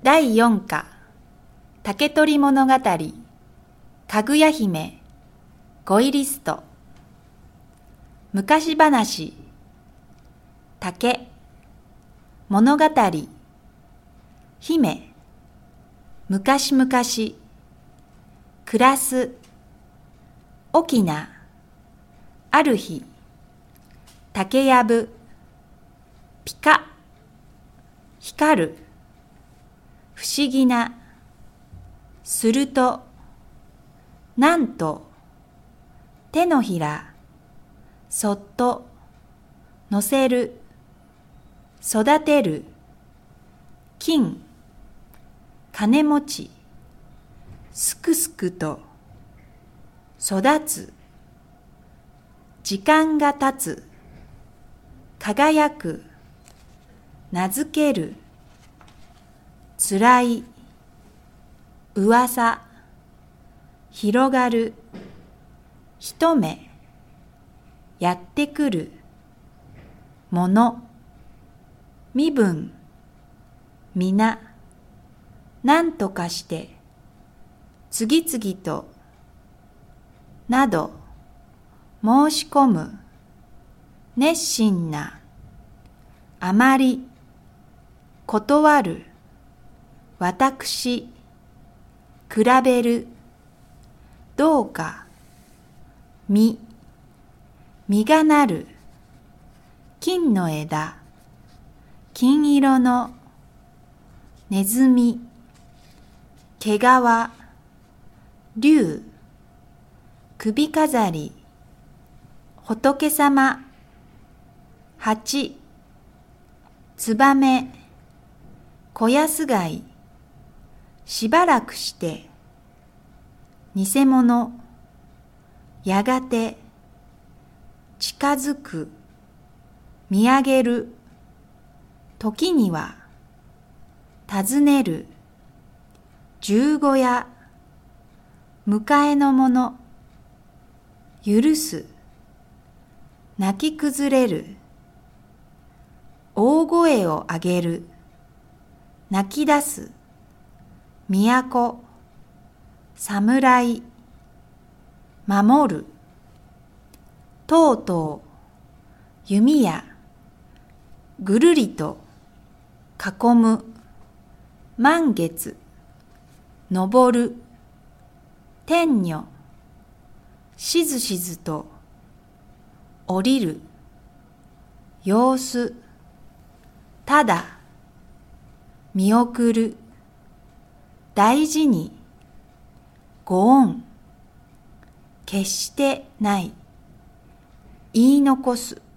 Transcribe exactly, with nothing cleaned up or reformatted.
だいよんか竹取物語かぐや姫ゴイリスト昔話竹物語姫昔々暮らす翁ある日竹やぶピカ光る不思議なするとなんと手のひらそっと乗せる育てる金金持ちすくすくと育つ時間が経つ輝く名付けるつらい噂広がる一目やってくるもの身分皆何とかして次々となど申し込む熱心なあまり断る私比べるどうか実実がなる金の枝金色のネズミ毛皮竜首飾り仏様蜂ツバメ小安貝しばらくして偽物やがて近づく見上げる時には尋ねる十五夜迎えの者許す泣き崩れる大声を上げる泣き出す都侍守るとうとう弓矢ぐるりと囲む満月昇る天女しずしずと降りる様子ただ見送る大事にご恩決してない言い残す